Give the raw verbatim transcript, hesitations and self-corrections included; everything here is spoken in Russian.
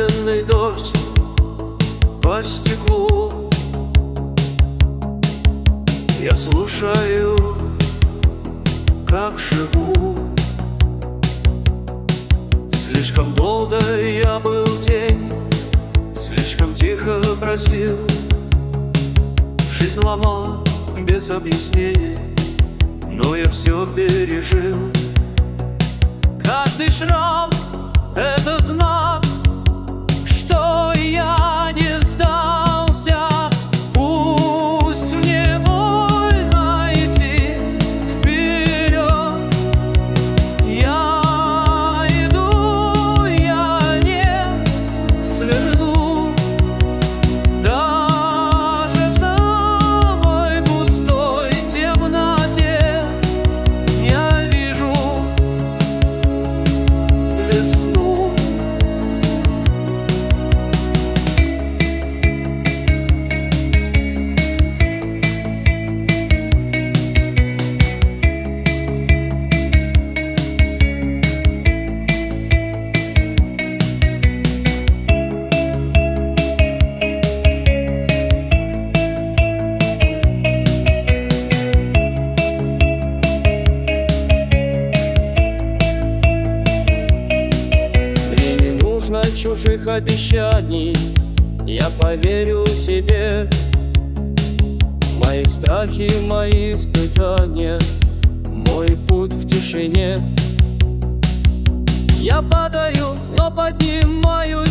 медленный дождь по стеклу. Я слушаю, как живу. Слишком долго я был тень, слишком тихо просил. Жизнь ломала без объяснений, но я все пережил. Каждый шрам — это знак, что я не сдался. Пусть мне больно идти вперед. Я иду, я не сверну. Даже в самой густой темноте я вижу весну. Мне не нужно чужих обещаний, я поверю себе. Мои страхи, мои испытания, мой путь в тишине. Я падаю, но поднимаюсь